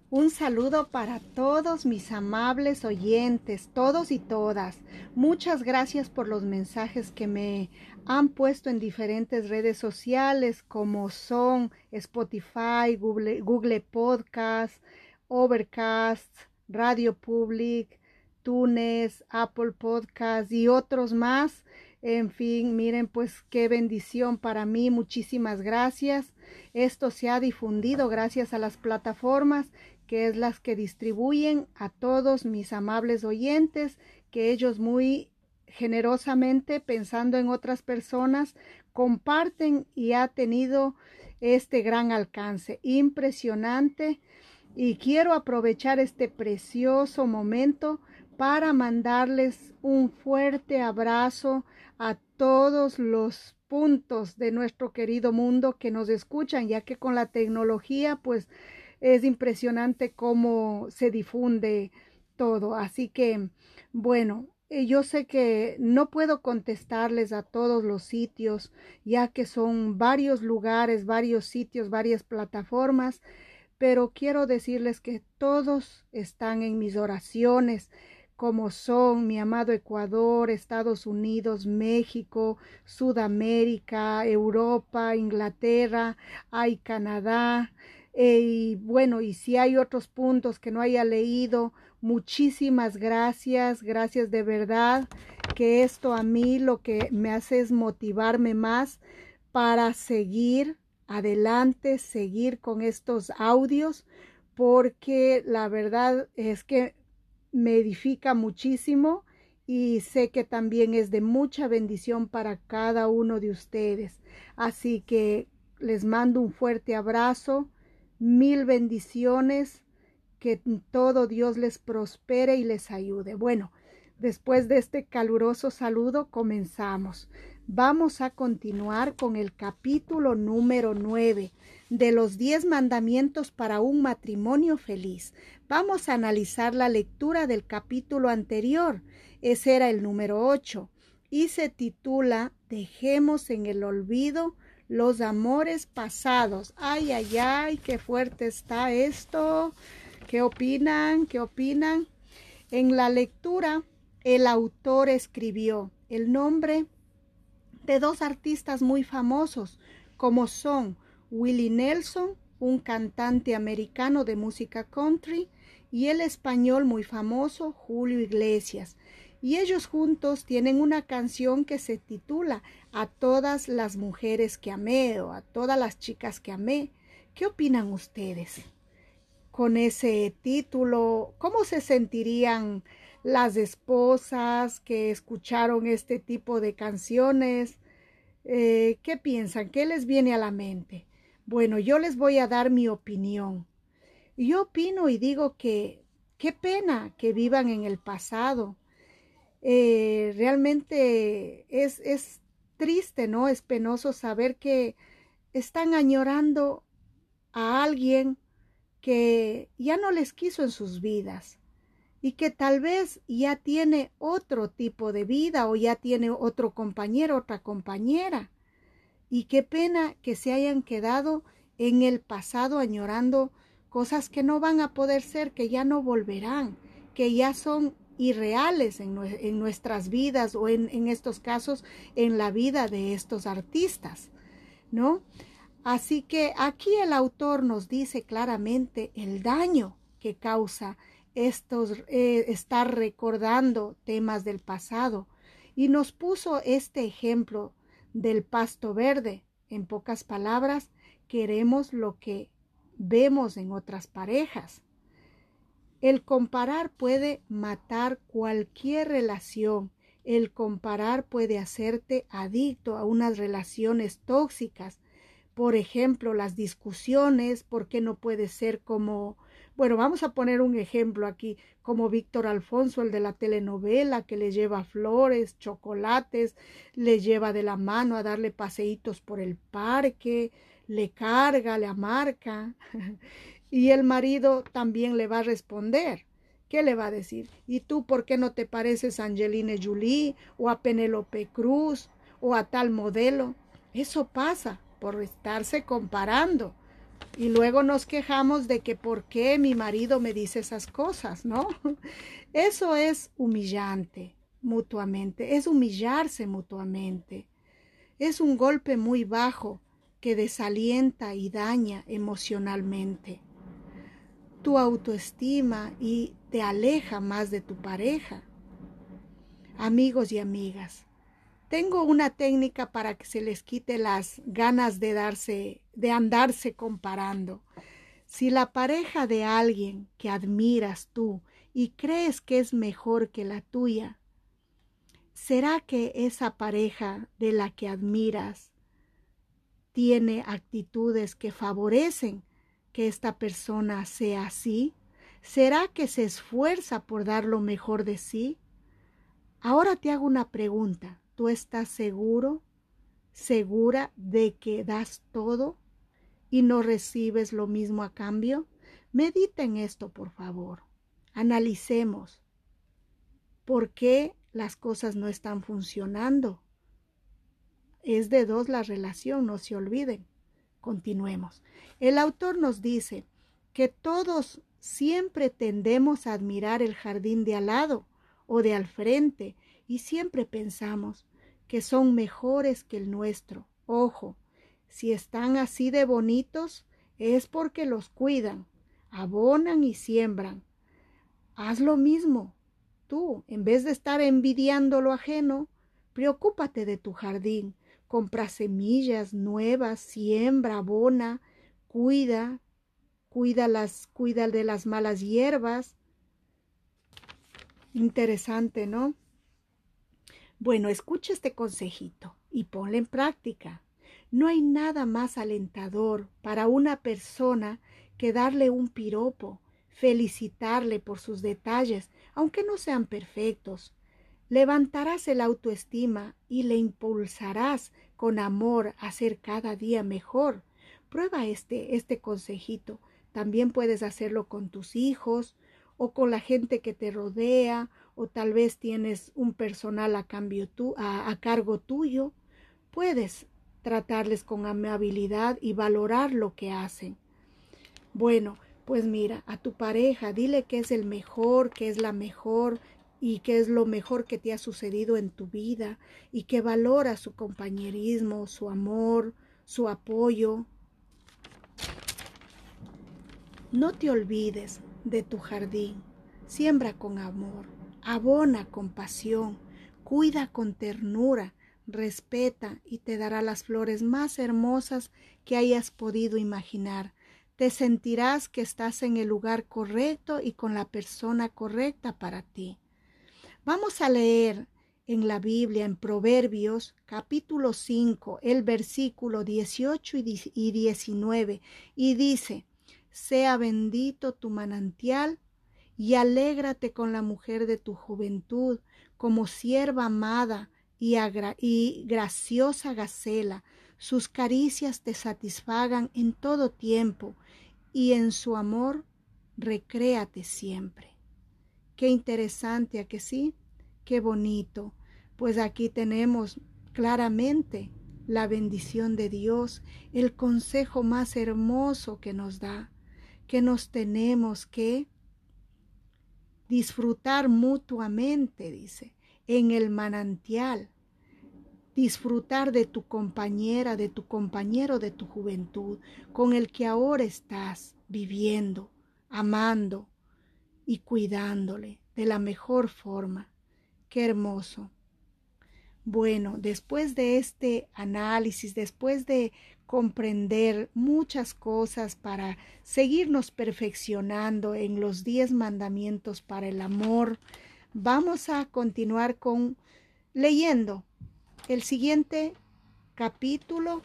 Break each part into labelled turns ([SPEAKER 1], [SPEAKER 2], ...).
[SPEAKER 1] Un saludo para todos mis amables oyentes, todos y todas. Muchas gracias por los mensajes que me han puesto en diferentes redes sociales como son Spotify, Google Podcast, Overcast, Radio Public, Tunes, Apple Podcast y otros más. En fin, miren pues qué bendición para mí. Muchísimas gracias. Esto se ha difundido gracias a las plataformas que es las que distribuyen a todos mis amables oyentes, que ellos muy generosamente, pensando en otras personas, comparten y ha tenido este gran alcance. Impresionante. Y quiero aprovechar este precioso momento para mandarles un fuerte abrazo a todos los puntos de nuestro querido mundo que nos escuchan, ya que con la tecnología pues es impresionante cómo se difunde todo. Así que, bueno, yo sé que no puedo contestarles a todos los sitios, ya que son varios lugares, varios sitios, varias plataformas, pero quiero decirles que todos están en mis oraciones, como son mi amado Ecuador, Estados Unidos, México, Sudamérica, Europa, Inglaterra, hay Canadá, y bueno, y si hay otros puntos que no haya leído, muchísimas gracias, gracias de verdad, que esto a mí lo que me hace es motivarme más para seguir adelante, seguir con estos audios, porque la verdad es que me edifica muchísimo y sé que también es de mucha bendición para cada uno de ustedes. Así que les mando un fuerte abrazo, mil bendiciones, que todo Dios les prospere y les ayude. Bueno, después de este caluroso saludo, comenzamos. Vamos a continuar con el capítulo número 9 de los 10 mandamientos para un matrimonio feliz. Vamos a analizar la lectura del capítulo anterior. Ese era el número 8 y se titula Dejemos en el olvido los amores pasados. Ay, ay, ay, qué fuerte está esto. ¿Qué opinan? ¿Qué opinan? En la lectura, el autor escribió el nombre de dos artistas muy famosos, como son Willie Nelson, un cantante americano de música country, y el español muy famoso Julio Iglesias. Y ellos juntos tienen una canción que se titula A todas las mujeres que amé o A todas las chicas que amé. ¿Qué opinan ustedes con ese título? ¿Cómo se sentirían las esposas que escucharon este tipo de canciones? ¿Qué piensan? ¿Qué les viene a la mente? Bueno, yo les voy a dar mi opinión. Yo opino y digo que qué pena que vivan en el pasado. Realmente es triste, ¿no? Es penoso saber que están añorando a alguien que ya no les quiso en sus vidas y que tal vez ya tiene otro tipo de vida o ya tiene otro compañero, otra compañera. Y qué pena que se hayan quedado en el pasado añorando cosas que no van a poder ser, que ya no volverán, que ya son irreales en nuestras vidas o en estos casos en la vida de estos artistas, ¿no? Así que aquí el autor nos dice claramente el daño que causa estar recordando temas del pasado y nos puso este ejemplo del pasto verde. En pocas palabras, queremos lo que vemos en otras parejas. El comparar puede matar cualquier relación. El comparar puede hacerte adicto a unas relaciones tóxicas. Por ejemplo, las discusiones, ¿por qué no puede ser como, bueno, vamos a poner un ejemplo aquí, como Víctor Alfonso, el de la telenovela, que le lleva flores, chocolates, le lleva de la mano a darle paseitos por el parque, le carga, le amarca, y el marido también le va a responder. ¿Qué le va a decir? ¿Y tú por qué no te pareces a Angelina Jolie o a Penélope Cruz o a tal modelo? Eso pasa por estarse comparando. Y luego nos quejamos de que por qué mi marido me dice esas cosas, ¿no? Eso es humillante mutuamente, es humillarse mutuamente. Es un golpe muy bajo que desalienta y daña emocionalmente tu autoestima y te aleja más de tu pareja. Amigos y amigas, tengo una técnica para que se les quite las ganas de andarse comparando. Si la pareja de alguien que admiras tú y crees que es mejor que la tuya, ¿será que esa pareja de la que admiras tiene actitudes que favorecen que esta persona sea así? ¿Será que se esfuerza por dar lo mejor de sí? Ahora te hago una pregunta. ¿Tú estás seguro, segura de que das todo y no recibes lo mismo a cambio? Medita en esto, por favor. Analicemos por qué las cosas no están funcionando. Es de dos la relación, no se olviden. Continuemos. El autor nos dice que todos siempre tendemos a admirar el jardín de al lado o de al frente y siempre pensamos que son mejores que el nuestro. Ojo, si están así de bonitos es porque los cuidan, abonan y siembran. Haz lo mismo. Tú, en vez de estar envidiando lo ajeno, preocúpate de tu jardín. Compra semillas nuevas, siembra, abona, cuida de las malas hierbas. Interesante, ¿no? Bueno, escucha este consejito y ponlo en práctica. No hay nada más alentador para una persona que darle un piropo, felicitarle por sus detalles, aunque no sean perfectos. Levantarás el autoestima y le impulsarás con amor a ser cada día mejor. Prueba este consejito. También puedes hacerlo con tus hijos o con la gente que te rodea, o tal vez tienes un personal a cargo tuyo. Puedes tratarles con amabilidad y valorar lo que hacen. Bueno, pues mira, a tu pareja dile que es el mejor, que es la mejor y que es lo mejor que te ha sucedido en tu vida y que valora su compañerismo, su amor, su apoyo. No te olvides de tu jardín. Siembra con amor, abona con pasión, cuida con ternura, respeta y te dará las flores más hermosas que hayas podido imaginar. Te sentirás que estás en el lugar correcto y con la persona correcta para ti. Vamos a leer en la Biblia, en Proverbios, capítulo 5, el versículo 18 y 19, y dice: sea bendito tu manantial y alégrate con la mujer de tu juventud, como sierva amada y graciosa gacela. Sus caricias te satisfagan en todo tiempo y en su amor recréate siempre. Qué interesante, ¿a que sí? Qué bonito. Pues aquí tenemos claramente la bendición de Dios, el consejo más hermoso que nos da, que nos tenemos que disfrutar mutuamente, dice, en el manantial. Disfrutar de tu compañera, de tu compañero de tu juventud, con el que ahora estás viviendo, amando y cuidándole de la mejor forma. Qué hermoso. Bueno, después de este análisis, después de comprender muchas cosas para seguirnos perfeccionando en los 10 mandamientos para el amor, vamos a continuar leyendo el siguiente capítulo,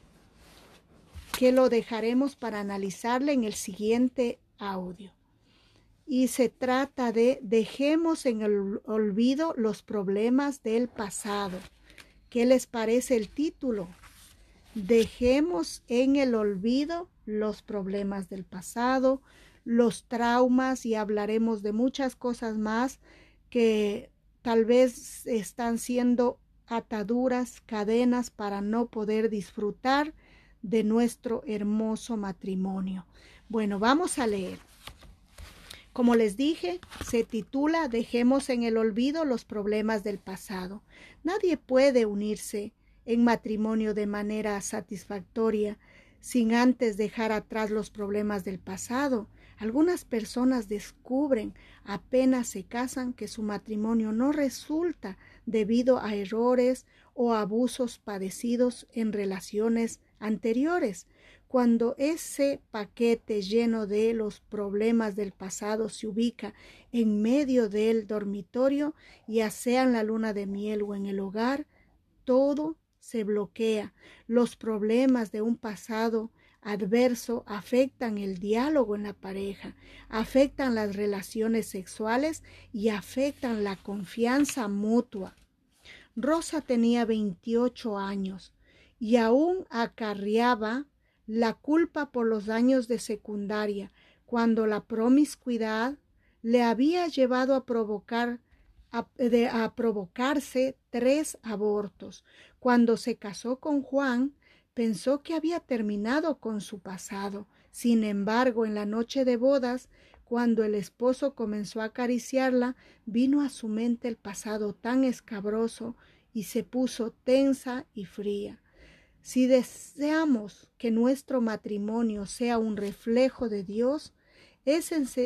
[SPEAKER 1] que lo dejaremos para analizarle en el siguiente audio. Y se trata de dejemos en el olvido los problemas del pasado. ¿Qué les parece el título? Dejemos en el olvido los problemas del pasado, los traumas, y hablaremos de muchas cosas más que tal vez están siendo ataduras, cadenas para no poder disfrutar de nuestro hermoso matrimonio. Bueno, vamos a leer. Como les dije, se titula Dejemos en el olvido los problemas del pasado. Nadie puede unirse en matrimonio de manera satisfactoria sin antes dejar atrás los problemas del pasado. Algunas personas descubren apenas se casan que su matrimonio no resulta debido a errores o abusos padecidos en relaciones anteriores. Cuando ese paquete lleno de los problemas del pasado se ubica en medio del dormitorio, ya sea en la luna de miel o en el hogar, todo se bloquea. Los problemas de un pasado adverso afectan el diálogo en la pareja, afectan las relaciones sexuales y afectan la confianza mutua. Rosa tenía 28 años y aún acarreaba la culpa por los daños de secundaria, cuando la promiscuidad le había llevado a provocarse 3 abortos. Cuando se casó con Juan, pensó que había terminado con su pasado. Sin embargo, en la noche de bodas, cuando el esposo comenzó a acariciarla, vino a su mente el pasado tan escabroso y se puso tensa y fría. Si deseamos que nuestro matrimonio sea un reflejo de Dios, es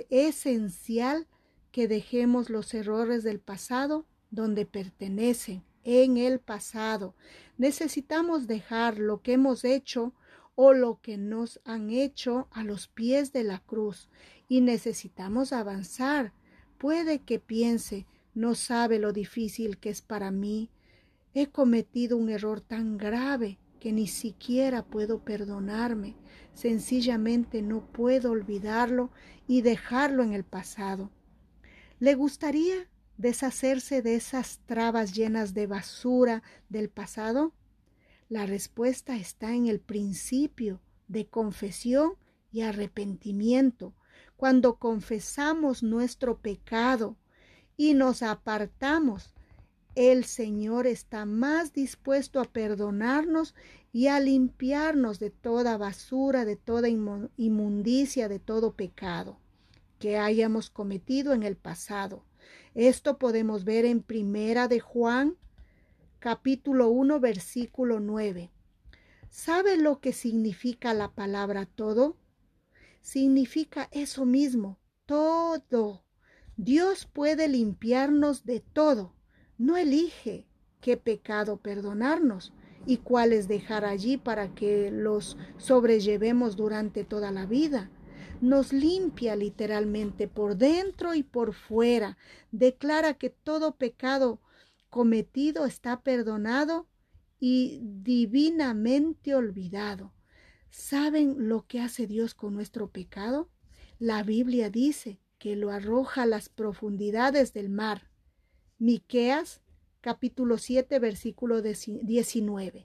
[SPEAKER 1] esencial que dejemos los errores del pasado donde pertenecen, en el pasado. Necesitamos dejar lo que hemos hecho o lo que nos han hecho a los pies de la cruz y necesitamos avanzar. Puede que piense, no sabe lo difícil que es para mí. He cometido un error tan grave que ni siquiera puedo perdonarme. Sencillamente no puedo olvidarlo y dejarlo en el pasado. ¿Le gustaría deshacerse de esas trabas llenas de basura del pasado? La respuesta está en el principio de confesión y arrepentimiento. Cuando confesamos nuestro pecado y nos apartamos, el Señor está más dispuesto a perdonarnos y a limpiarnos de toda basura, de toda inmundicia, de todo pecado que hayamos cometido en el pasado. Esto podemos ver en Primera de Juan, capítulo 1, versículo 9. ¿Sabe lo que significa la palabra todo? Significa eso mismo, todo. Dios puede limpiarnos de todo. No elige qué pecado perdonarnos y cuáles dejar allí para que los sobrellevemos durante toda la vida. Nos limpia literalmente por dentro y por fuera. Declara que todo pecado cometido está perdonado y divinamente olvidado. ¿Saben lo que hace Dios con nuestro pecado? La Biblia dice que lo arroja a las profundidades del mar. Miqueas capítulo 7 versículo 19.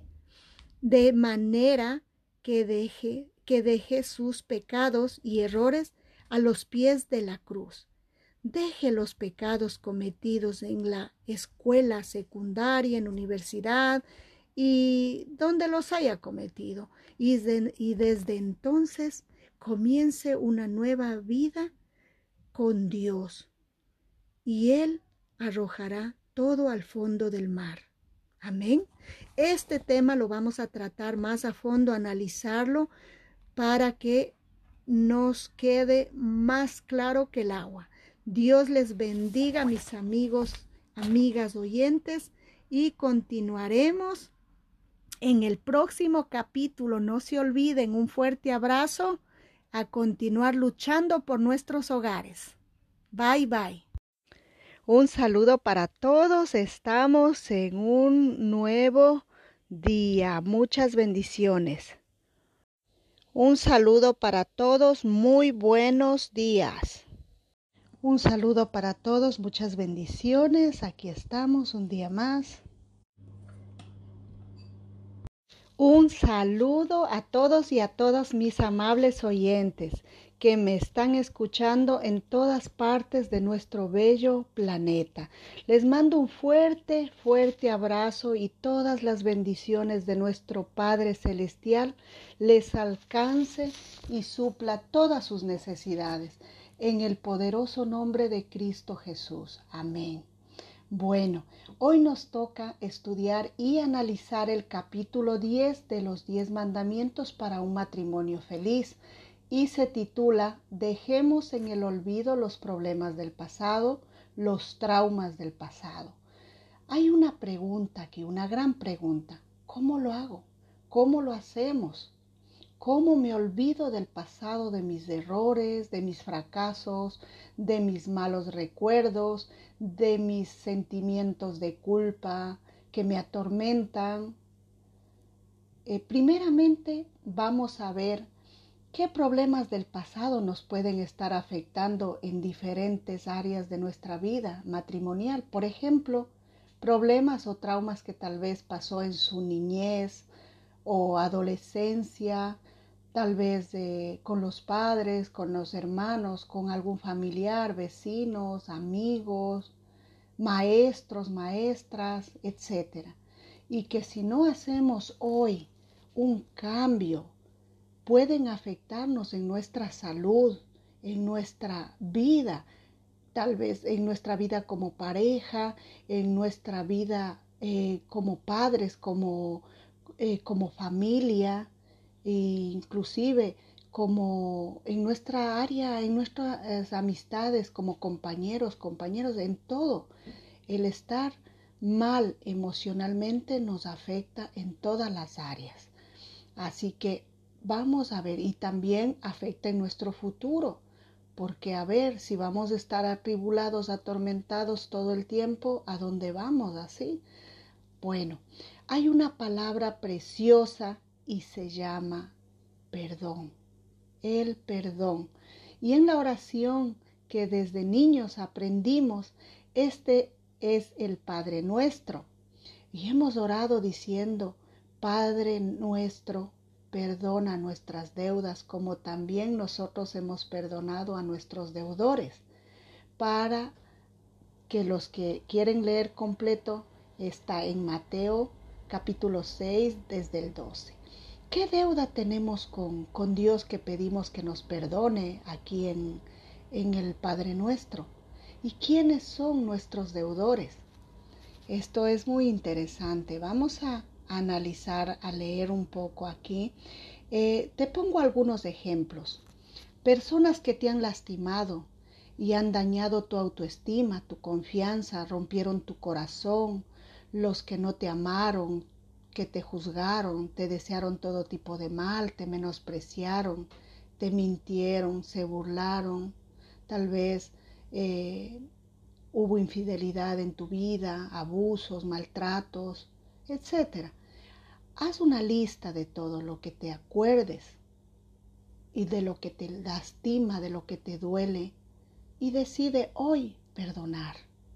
[SPEAKER 1] De manera que deje sus pecados y errores a los pies de la cruz. Deje los pecados cometidos en la escuela secundaria, en universidad y donde los haya cometido. Y desde entonces comience una nueva vida con Dios. Y Él arrojará todo al fondo del mar. Amén. Este tema lo vamos a tratar más a fondo, analizarlo para que nos quede más claro que el agua. Dios les bendiga, mis amigos, amigas oyentes, y continuaremos en el próximo capítulo. No se olviden, un fuerte abrazo, a continuar luchando por nuestros hogares. Bye, bye. Un saludo para todos. Estamos en un nuevo día. Muchas bendiciones. Un saludo para todos. Muy buenos días. Un saludo para todos. Muchas bendiciones. Aquí estamos un día más. Un saludo a todos y a todas mis amables oyentes que me están escuchando en todas partes de nuestro bello planeta. Les mando un fuerte, fuerte abrazo y todas las bendiciones de nuestro Padre Celestial les alcance y supla todas sus necesidades. En el poderoso nombre de Cristo Jesús. Amén. Bueno, hoy nos toca estudiar y analizar el capítulo 10 de los 10 mandamientos para un matrimonio feliz y se titula Dejemos en el olvido los problemas del pasado, los traumas del pasado. Hay una pregunta aquí, una gran pregunta. ¿Cómo lo hago? ¿Cómo lo hacemos? ¿Cómo me olvido del pasado, de mis errores, de mis fracasos, de mis malos recuerdos, de mis sentimientos de culpa que me atormentan? Primeramente vamos a ver qué problemas del pasado nos pueden estar afectando en diferentes áreas de nuestra vida matrimonial. Por ejemplo, problemas o traumas que tal vez pasó en su niñez o adolescencia, tal vez con los padres, con los hermanos, con algún familiar, vecinos, amigos, maestros, maestras, etcétera. Y que si no hacemos hoy un cambio, pueden afectarnos en nuestra salud, en nuestra vida, tal vez en nuestra vida como pareja, en nuestra vida como padres, como familia, e inclusive como en nuestra área, en nuestras amistades, como compañeros, en todo. El estar mal emocionalmente nos afecta en todas las áreas. Así que vamos a ver, y también afecta en nuestro futuro, porque a ver si vamos a estar atribulados, atormentados todo el tiempo, ¿a dónde vamos así? Bueno, hay una palabra preciosa y se llama perdón, el perdón. Y en la oración que desde niños aprendimos, este es el Padre Nuestro. Y hemos orado diciendo, Padre nuestro, perdona nuestras deudas como también nosotros hemos perdonado a nuestros deudores. Para que los que quieren leer completo, está en Mateo capítulo 6 desde el 12. ¿Qué deuda tenemos con Dios que pedimos que nos perdone aquí en el Padre Nuestro? ¿Y quiénes son nuestros deudores? Esto es muy interesante. Vamos a analizar, a leer un poco aquí. Te pongo algunos ejemplos. Personas que te han lastimado y han dañado tu autoestima, tu confianza, rompieron tu corazón, los que no te amaron, que te juzgaron, te desearon todo tipo de mal, te menospreciaron, te mintieron, se burlaron, tal vez hubo infidelidad en tu vida, abusos, maltratos, etcétera. Haz una lista de todo lo que te acuerdes y de lo que te lastima, de lo que te duele, y decide hoy perdonar.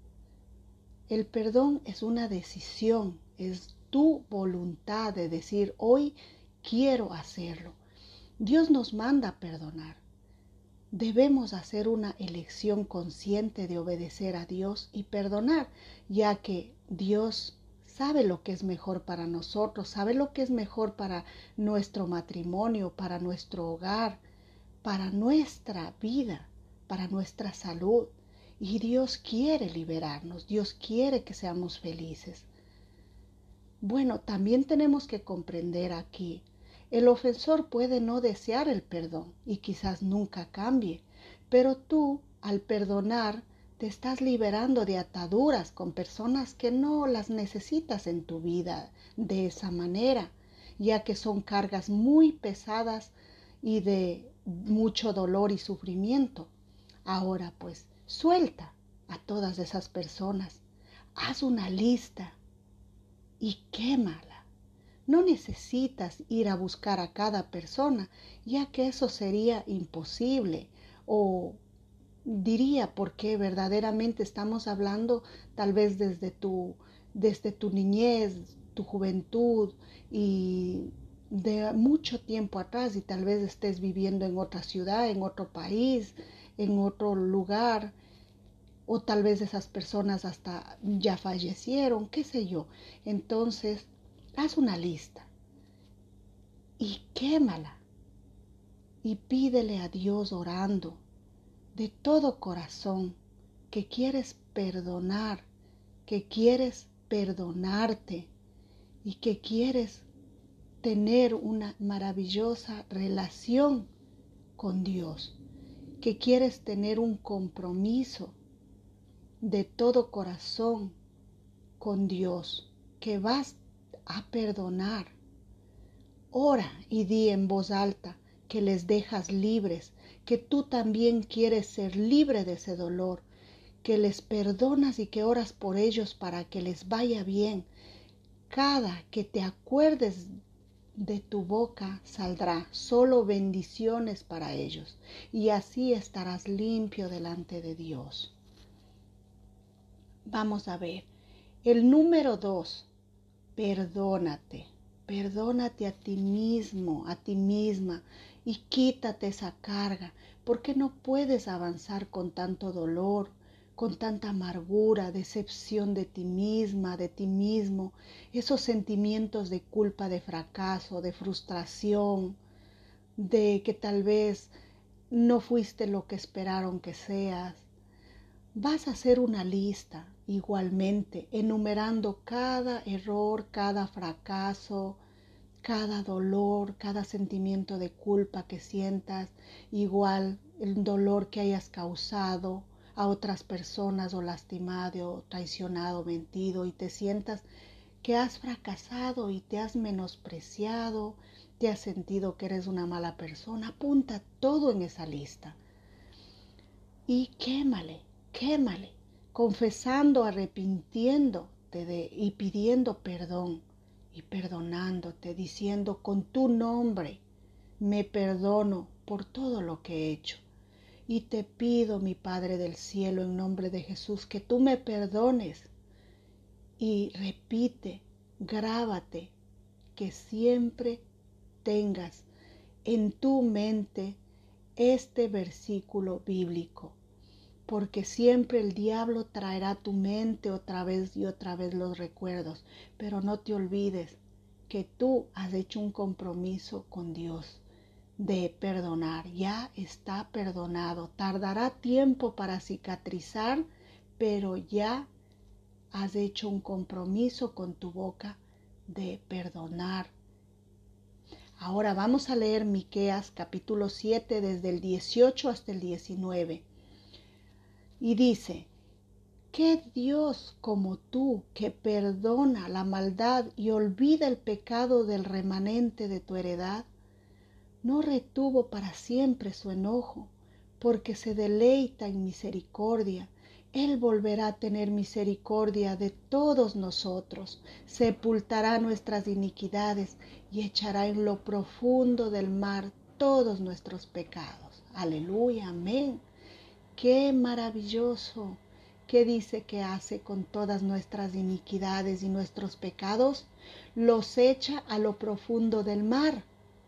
[SPEAKER 1] El perdón es una decisión, es tu voluntad de decir hoy quiero hacerlo. Dios nos manda a perdonar. Debemos hacer una elección consciente de obedecer a Dios y perdonar, ya que Dios sabe lo que es mejor para nosotros, sabe lo que es mejor para nuestro matrimonio, para nuestro hogar, para nuestra vida, para nuestra salud. Y Dios quiere liberarnos, Dios quiere que seamos felices. Bueno, también tenemos que comprender aquí, el ofensor puede no desear el perdón y quizás nunca cambie, pero tú, al perdonar, te estás liberando de ataduras con personas que no las necesitas en tu vida de esa manera, ya que son cargas muy pesadas y de mucho dolor y sufrimiento. Ahora pues, suelta a todas esas personas, haz una lista y quémala. No necesitas ir a buscar a cada persona, ya que eso sería imposible. O diría porque verdaderamente estamos hablando tal vez desde tu niñez, tu juventud y de mucho tiempo atrás, y tal vez estés viviendo en otra ciudad, en otro país, en otro lugar, o tal vez esas personas hasta ya fallecieron, qué sé yo. Entonces, haz una lista y quémala y pídele a Dios orando de todo corazón que quieres perdonar, que quieres perdonarte y que quieres tener una maravillosa relación con Dios, que quieres tener un compromiso de todo corazón con Dios, que vas a perdonar. Ora y di en voz alta que les dejas libres, que tú también quieres ser libre de ese dolor, que les perdonas y que oras por ellos para que les vaya bien. Cada que te acuerdes de tu boca saldrá solo bendiciones para ellos, y así estarás limpio delante de Dios. Vamos a ver. El número 2, perdónate. Perdónate a ti mismo, a ti misma, y quítate esa carga, porque no puedes avanzar con tanto dolor, con tanta amargura, decepción de ti misma, de ti mismo, esos sentimientos de culpa, de fracaso, de frustración, de que tal vez no fuiste lo que esperaron que seas. Vas a hacer una lista igualmente, enumerando cada error, cada fracaso, cada dolor, cada sentimiento de culpa que sientas, igual el dolor que hayas causado a otras personas o lastimado, traicionado, mentido, y te sientas que has fracasado y te has menospreciado, te has sentido que eres una mala persona. Apunta todo en esa lista y quémale, confesando, arrepintiéndote y pidiendo perdón y perdonándote, diciendo con tu nombre, me perdono por todo lo que he hecho. Y te pido, mi Padre del cielo, en nombre de Jesús, que tú me perdones. Y repite, grábate, que siempre tengas en tu mente este versículo bíblico, porque siempre el diablo traerá a tu mente otra vez y otra vez los recuerdos, pero no te olvides que tú has hecho un compromiso con Dios de perdonar. Ya está perdonado. Tardará tiempo para cicatrizar, pero ya has hecho un compromiso con tu boca de perdonar. Ahora vamos a leer Miqueas capítulo 7 desde el 18 hasta el 19. Y dice, ¿qué Dios como tú que perdona la maldad y olvida el pecado del remanente de tu heredad? No retuvo para siempre su enojo, porque se deleita en misericordia. Él volverá a tener misericordia de todos nosotros, sepultará nuestras iniquidades y echará en lo profundo del mar todos nuestros pecados. Aleluya, amén. Qué maravilloso. ¿Qué dice que hace con todas nuestras iniquidades y nuestros pecados? Los echa a lo profundo del mar,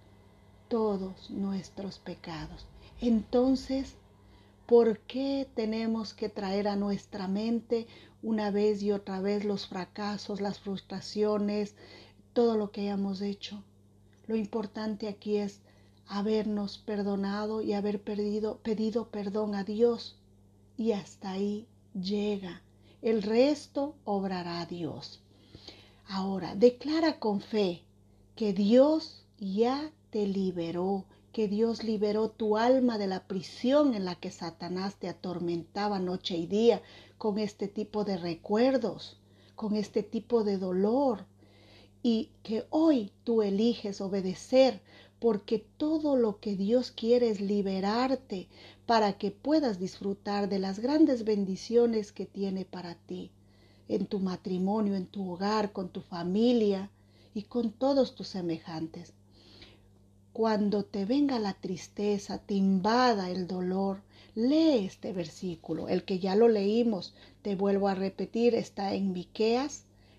[SPEAKER 1] todos nuestros pecados. Entonces, ¿por qué tenemos que traer a nuestra mente una vez y otra vez los fracasos, las frustraciones, todo lo que hayamos hecho? Lo importante aquí es habernos perdonado y haber pedido perdón a Dios. Y hasta ahí llega. El resto obrará Dios. Ahora, declara con fe que Dios ya te liberó, que Dios liberó tu alma de la prisión en la que Satanás te atormentaba noche y día con este tipo de recuerdos, con este tipo de dolor, y que hoy tú eliges obedecer, porque todo lo que Dios quiere es liberarte para que puedas disfrutar de las grandes bendiciones que tiene para ti, en tu matrimonio, en tu hogar, con tu familia y con todos tus semejantes. Cuando te venga la tristeza, te invada el dolor, lee este versículo, el que ya lo leímos, te vuelvo a repetir, está en Miqueas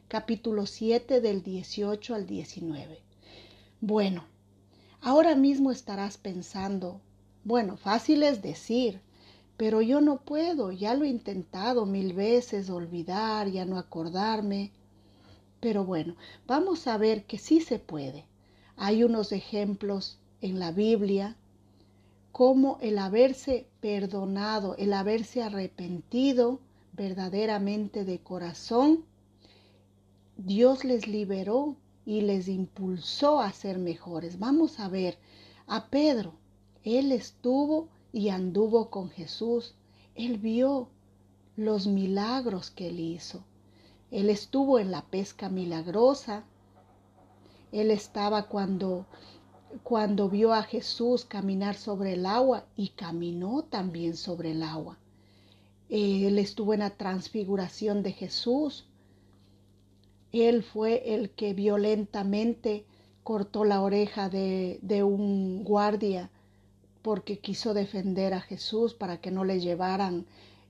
[SPEAKER 1] capítulo 7 del 18 al 19. Bueno, ahora mismo estarás pensando, bueno, fácil es decir, pero yo no puedo, ya lo he intentado 1000 veces, olvidar, ya no acordarme. Pero bueno, vamos a ver que sí se puede. Hay unos ejemplos en la Biblia como el haberse perdonado, el haberse arrepentido verdaderamente de corazón, Dios les liberó y les impulsó a ser mejores. Vamos a ver a Pedro. Él estuvo y anduvo con Jesús. Él vio los milagros que él hizo. Él estuvo en la pesca milagrosa. Él estaba cuando vio a Jesús caminar sobre el agua y caminó también sobre el agua. Él estuvo en la transfiguración de Jesús. Él fue el que violentamente cortó la oreja de un guardia porque quiso defender a Jesús para que no le llevaran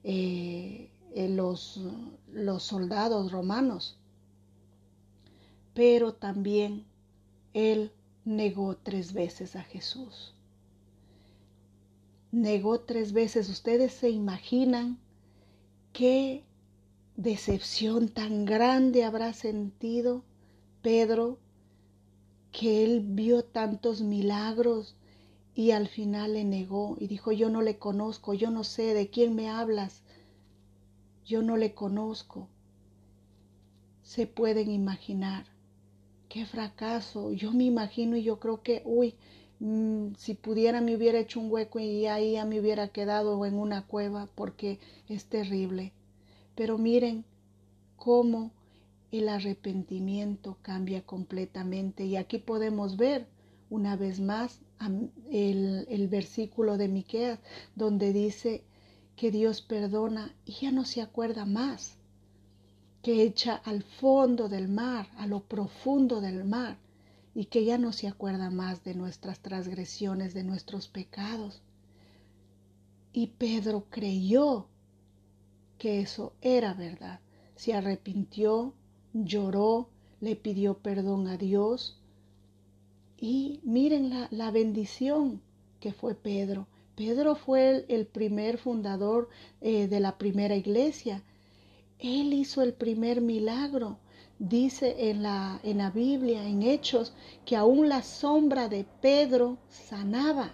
[SPEAKER 1] los soldados romanos. Pero también él negó 3 veces a Jesús. Negó 3 veces. Ustedes se imaginan qué decepción tan grande habrá sentido Pedro, que él vio tantos milagros y al final le negó y dijo: yo no le conozco, yo no sé de quién me hablas, yo no le conozco. Se pueden imaginar qué fracaso. Yo me imagino y yo creo que, si pudiera me hubiera hecho un hueco y ahí ya me hubiera quedado en una cueva, porque es terrible. Pero miren cómo el arrepentimiento cambia completamente. Y aquí podemos ver una vez más el versículo de Miqueas, donde dice que Dios perdona y ya no se acuerda más, que echa al fondo del mar, a lo profundo del mar, y que ya no se acuerda más de nuestras transgresiones, de nuestros pecados. Y Pedro creyó que eso era verdad. Se arrepintió, lloró, le pidió perdón a Dios. Y miren la bendición que fue Pedro. Pedro fue el primer fundador de la primera iglesia. Él hizo el primer milagro. Dice en la Biblia, en Hechos, que aún la sombra de Pedro sanaba.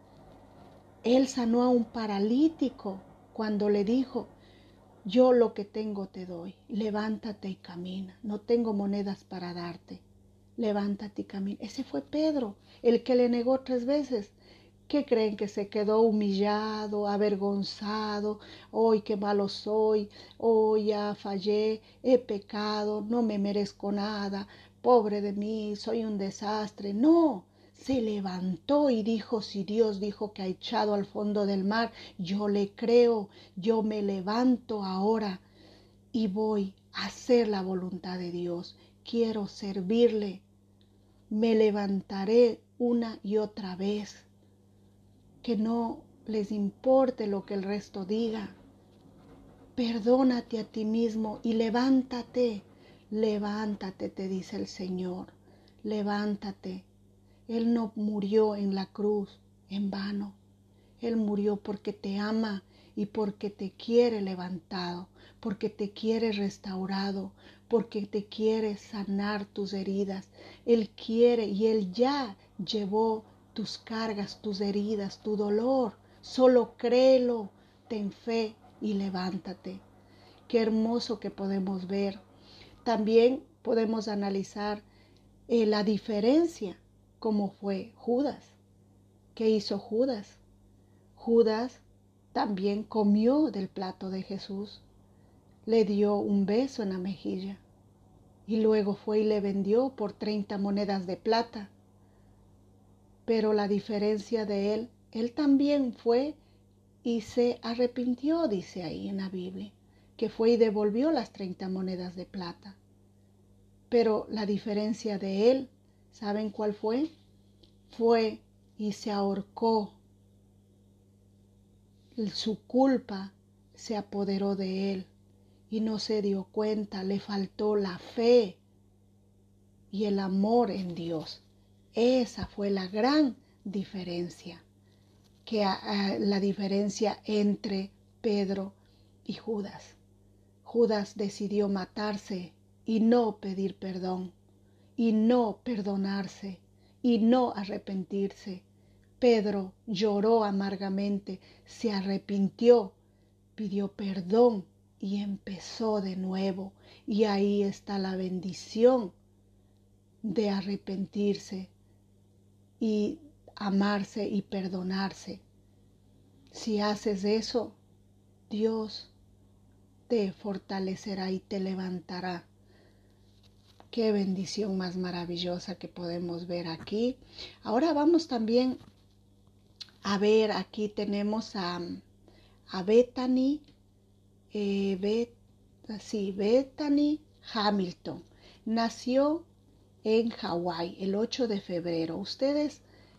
[SPEAKER 1] Él sanó a un paralítico cuando le dijo: yo lo que tengo te doy, levántate y camina, no tengo monedas para darte, levántate y camina. Ese fue Pedro, el que le negó 3 veces. ¿Qué creen? Que se quedó humillado, avergonzado? Hoy qué malo soy, hoy ya fallé, he pecado, no me merezco nada, pobre de mí, soy un desastre. No, se levantó y dijo: si Dios dijo que ha echado al fondo del mar, yo le creo, yo me levanto ahora y voy a hacer la voluntad de Dios. Quiero servirle, me levantaré una y otra vez. Que no les importe lo que el resto diga. Perdónate a ti mismo y levántate. Levántate, te dice el Señor. Levántate. Él no murió en la cruz en vano. Él murió porque te ama y porque te quiere levantado, porque te quiere restaurado, porque te quiere sanar tus heridas. Él quiere y Él ya llevó tus cargas, tus heridas, tu dolor. Solo créelo, ten fe y levántate. Qué hermoso que podemos ver. También podemos analizar la diferencia, como fue Judas. ¿Qué hizo Judas? Judas también comió del plato de Jesús, le dio un beso en la mejilla y luego fue y le vendió por 30 monedas de plata. Pero la diferencia de él también fue y se arrepintió, dice ahí en la Biblia, que fue y devolvió las 30 monedas de plata. Pero la diferencia de él, ¿saben cuál fue? Fue y se ahorcó. Su culpa se apoderó de él y no se dio cuenta, le faltó la fe y el amor en Dios. Esa fue la gran diferencia, la diferencia entre Pedro y Judas. Judas decidió matarse y no pedir perdón, y no perdonarse, y no arrepentirse. Pedro lloró amargamente, se arrepintió, pidió perdón y empezó de nuevo. Y ahí está la bendición de arrepentirse y amarse y perdonarse. Si haces eso, Dios te fortalecerá y te levantará. Qué bendición más maravillosa que podemos ver aquí. Ahora vamos también a ver, aquí tenemos a Bethany, Bethany Hamilton. Nació en Hawái el 8 de febrero. Ustedes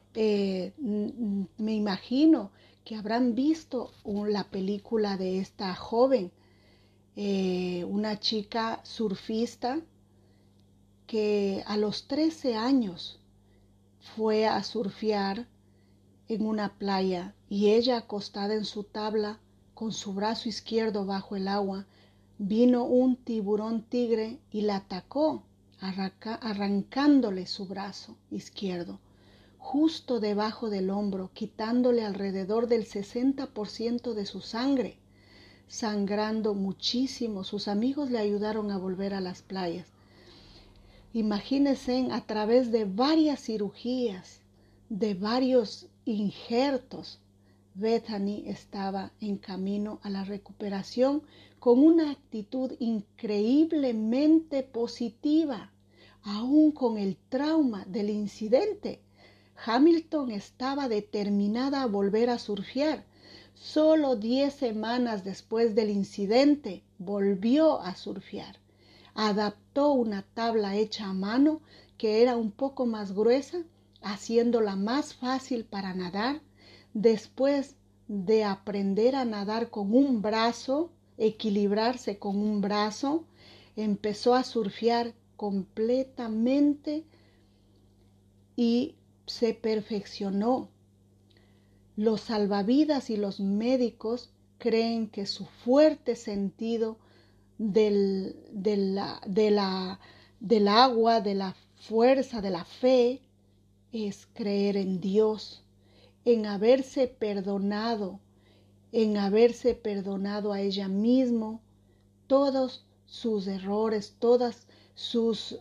[SPEAKER 1] me imagino que habrán visto la película de esta joven, una chica surfista que a los 13 años fue a surfear en una playa y ella acostada en su tabla con su brazo izquierdo bajo el agua, vino un tiburón tigre y la atacó, arrancándole su brazo izquierdo justo debajo del hombro, quitándole alrededor del 60% de su sangre, sangrando muchísimo. Sus amigos le ayudaron a volver a las playas. Imagínense, a través de varias cirugías, de varios injertos, Bethany estaba en camino a la recuperación con una actitud increíblemente positiva, aún con el trauma del incidente. Hamilton estaba determinada a volver a surfear. Solo 10 semanas después del incidente, volvió a surfear. Adaptó una tabla hecha a mano que era un poco más gruesa, haciéndola más fácil para nadar. Después de aprender a nadar con un brazo, equilibrarse con un brazo, empezó a surfear completamente y se perfeccionó. Los salvavidas y los médicos creen que su fuerte sentido del agua, de la fuerza, de la fe, es creer en Dios, en haberse perdonado a ella misma todos sus errores, todas sus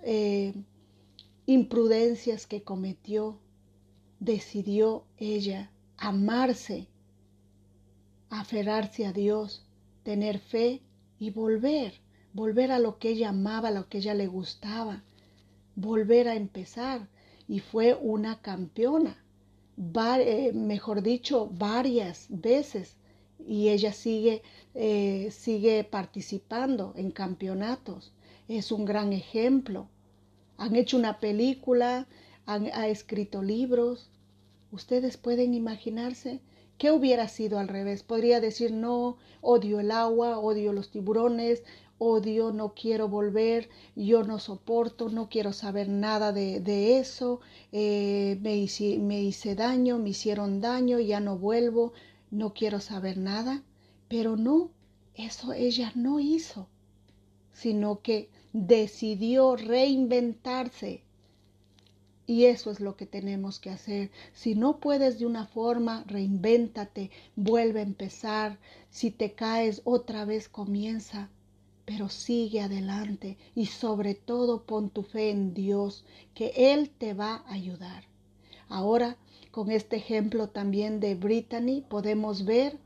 [SPEAKER 1] imprudencias que cometió. Decidió ella amarse, aferrarse a Dios, tener fe y volver a lo que ella amaba, a lo que ella le gustaba, volver a empezar. Y fue una campeona, mejor dicho, varias veces. Y ella sigue participando en campeonatos. Es un gran ejemplo. Han hecho una película, ha escrito libros. Ustedes pueden imaginarse qué hubiera sido al revés. Podría decir, no, odio el agua, odio los tiburones, odio, no quiero volver, yo no soporto, no quiero saber nada de eso, me hice daño, me hicieron daño, ya no vuelvo, no quiero saber nada. Pero no, eso ella no hizo, sino que decidió reinventarse. Y eso es lo que tenemos que hacer. Si no puedes de una forma, reinvéntate, vuelve a empezar. Si te caes, otra vez comienza. Pero sigue adelante y sobre todo pon tu fe en Dios, que Él te va a ayudar. Ahora, con este ejemplo también de Brittany, podemos ver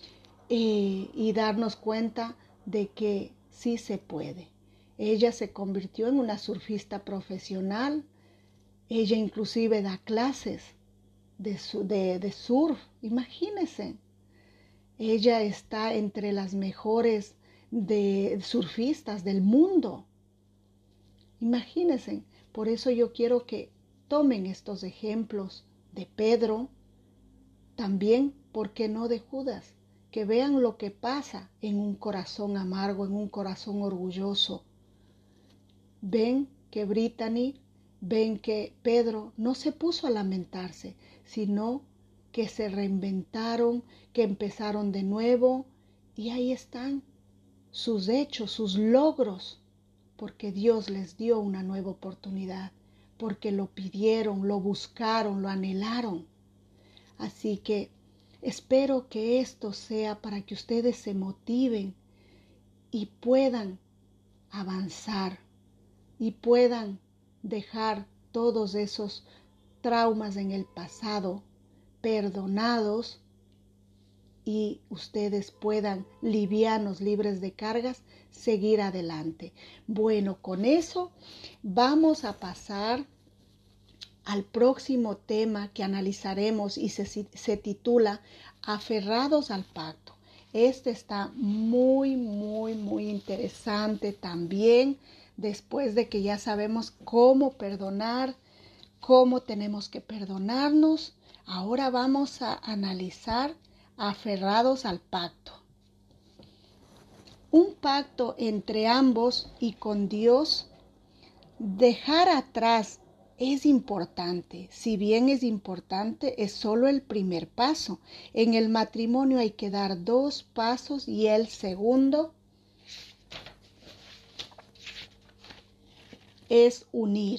[SPEAKER 1] y darnos cuenta de que sí se puede. Ella se convirtió en una surfista profesional. Ella inclusive da clases de surf. Imagínense. Ella está entre las mejores surfistas del mundo. Imagínense. Por eso yo quiero que tomen estos ejemplos de Pedro, también, ¿por qué no de Judas? que vean lo que pasa en un corazón amargo, en un corazón orgulloso. Ven que Brittany, ven que Pedro no se puso a lamentarse, sino que se reinventaron, que empezaron de nuevo, y ahí están sus hechos, sus logros, porque Dios les dio una nueva oportunidad, porque lo pidieron, lo buscaron, lo anhelaron. Así que espero que esto sea para que ustedes se motiven y puedan avanzar y puedan dejar todos esos traumas en el pasado perdonados y ustedes puedan, livianos, libres de cargas, seguir adelante. Bueno, con eso vamos a pasar al próximo tema que analizaremos y se titula Aferrados al pacto. Este está muy interesante también, después de que ya sabemos cómo perdonar, cómo tenemos que perdonarnos. Ahora vamos a analizar aferrados al pacto. Un pacto entre ambos y con Dios. Dejar atrás es importante. Si bien es importante, es solo el primer paso. En el matrimonio hay que dar 2 pasos y el segundo es unir.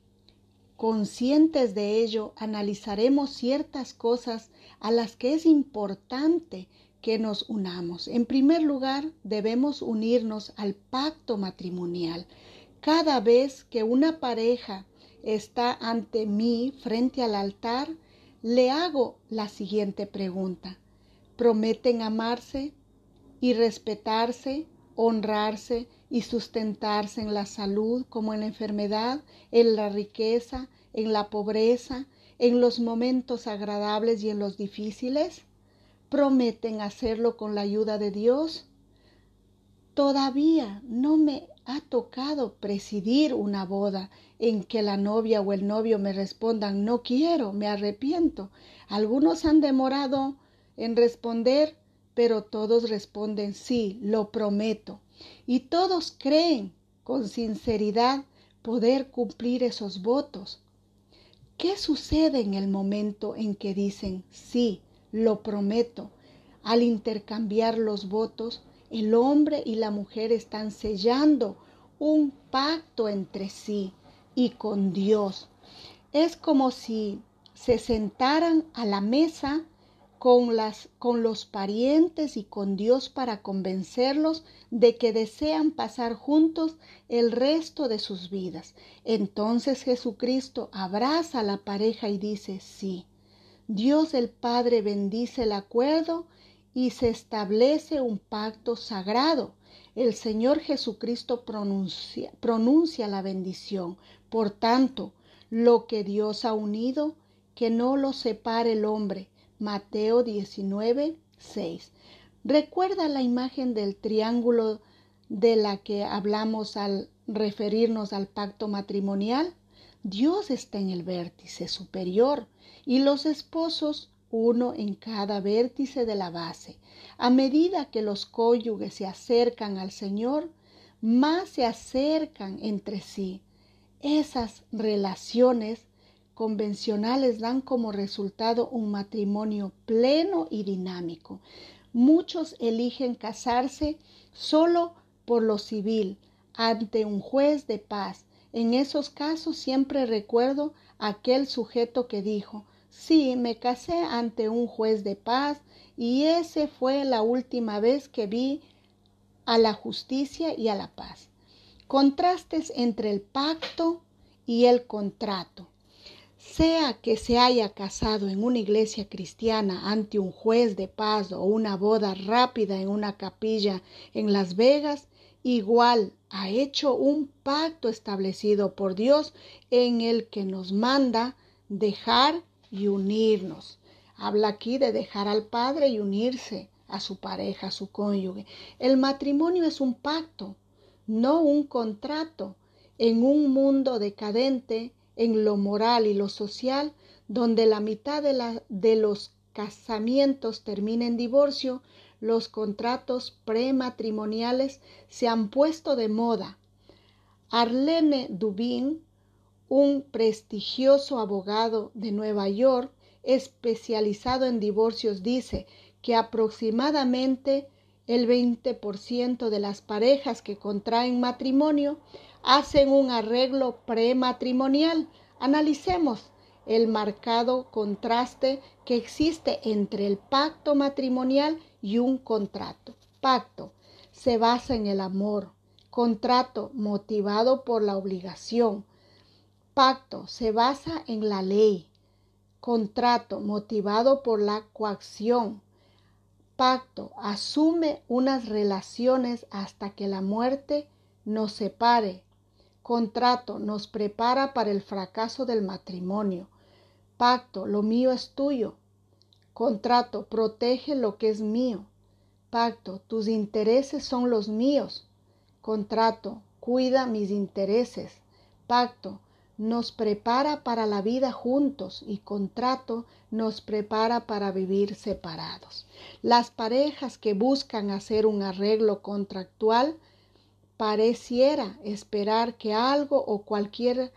[SPEAKER 1] Conscientes de ello, analizaremos ciertas cosas a las que es importante que nos unamos. En primer lugar, debemos unirnos al pacto matrimonial. Cada vez que una pareja está ante mí frente al altar, le hago la siguiente pregunta. ¿Prometen amarse y respetarse, honrarse y sustentarse en la salud como en la enfermedad, en la riqueza, en la pobreza, en los momentos agradables y en los difíciles? ¿Prometen hacerlo con la ayuda de Dios? Todavía no me ha tocado presidir una boda en que la novia o el novio me respondan no quiero, me arrepiento. Algunos han demorado en responder, pero todos responden sí, lo prometo. Y todos creen con sinceridad poder cumplir esos votos. ¿Qué sucede en el momento en que dicen sí, lo prometo? Al intercambiar los votos, el hombre y la mujer están sellando un pacto entre sí y con Dios. Es como si se sentaran a la mesa con los parientes y con Dios para convencerlos de que desean pasar juntos el resto de sus vidas. Entonces Jesucristo abraza a la pareja y dice sí. Dios el Padre bendice el acuerdo y se establece un pacto sagrado. El Señor Jesucristo pronuncia la bendición. Por tanto, lo que Dios ha unido, que no lo separe el hombre. Mateo 19:6. ¿Recuerda la imagen del triángulo de la que hablamos al referirnos al pacto matrimonial? Dios está en el vértice superior y los esposos uno en cada vértice de la base. A medida que los cónyuges se acercan al Señor, más se acercan entre sí. Esas relaciones convencionales dan como resultado un matrimonio pleno y dinámico. Muchos eligen casarse solo por lo civil, ante un juez de paz. En esos casos siempre recuerdo a aquel sujeto que dijo, sí, me casé ante un juez de paz y esa fue la última vez que vi a la justicia y a la paz. Contrastes entre el pacto y el contrato. Sea que se haya casado en una iglesia cristiana ante un juez de paz o una boda rápida en una capilla en Las Vegas, igual ha hecho un pacto establecido por Dios en el que nos manda dejar y unirnos. Habla aquí de dejar al padre y unirse a su pareja, a su cónyuge. El matrimonio es un pacto, no un contrato. En un mundo decadente, en lo moral y lo social, donde la mitad de los casamientos termina en divorcio, los contratos prematrimoniales se han puesto de moda. Arlene Dubin, un prestigioso abogado de Nueva York especializado en divorcios, dice que aproximadamente el 20% de las parejas que contraen matrimonio hacen un arreglo prematrimonial. Analicemos el marcado contraste que existe entre el pacto matrimonial y un contrato. Pacto se basa en el amor. Contrato motivado por la obligación. Pacto se basa en la ley. Contrato motivado por la coacción. Pacto asume unas relaciones hasta que la muerte nos separe. Contrato nos prepara para el fracaso del matrimonio. Pacto, lo mío es tuyo. Contrato, protege lo que es mío. Pacto, tus intereses son los míos. Contrato, cuida mis intereses. Pacto, nos prepara para la vida juntos y contrato nos prepara para vivir separados. Las parejas que buscan hacer un arreglo contractual pareciera esperar que algo o cualquiera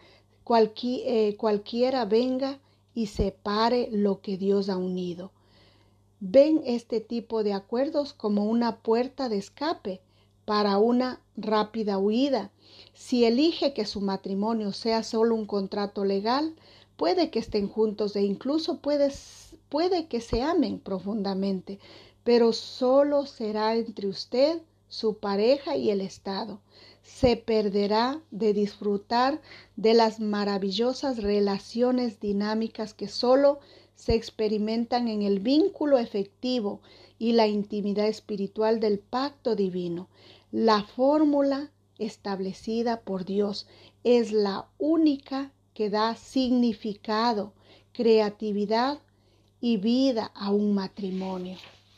[SPEAKER 1] venga y separe lo que Dios ha unido. Ven este tipo de acuerdos como una puerta de escape para una rápida huida. Si elige que su matrimonio sea solo un contrato legal, puede que estén juntos e incluso puede que se amen profundamente, pero solo será entre usted, su pareja y el Estado. Se perderá de disfrutar de las maravillosas relaciones dinámicas que solo se experimentan en el vínculo efectivo y la intimidad espiritual del pacto divino. La fórmula establecida por Dios es la única que da significado, creatividad y vida a un matrimonio.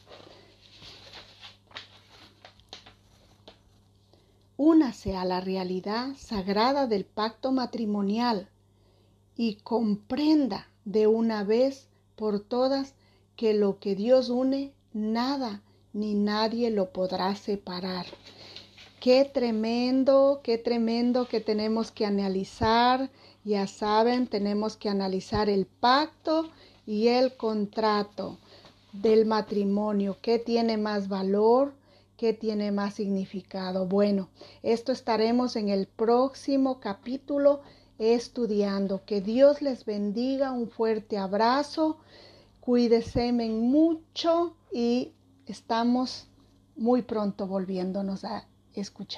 [SPEAKER 1] Únase a la realidad sagrada del pacto matrimonial y comprenda de una vez por todas que lo que Dios une, nada ni nadie lo podrá separar. Qué tremendo que tenemos que analizar. Ya saben, tenemos que analizar el pacto y el contrato del matrimonio. ¿Qué tiene más valor? ¿Qué tiene más significado? Bueno, esto estaremos en el próximo capítulo estudiando. Que Dios les bendiga. Un fuerte abrazo. Cuídense mucho y estamos muy pronto volviéndonos a escuchar.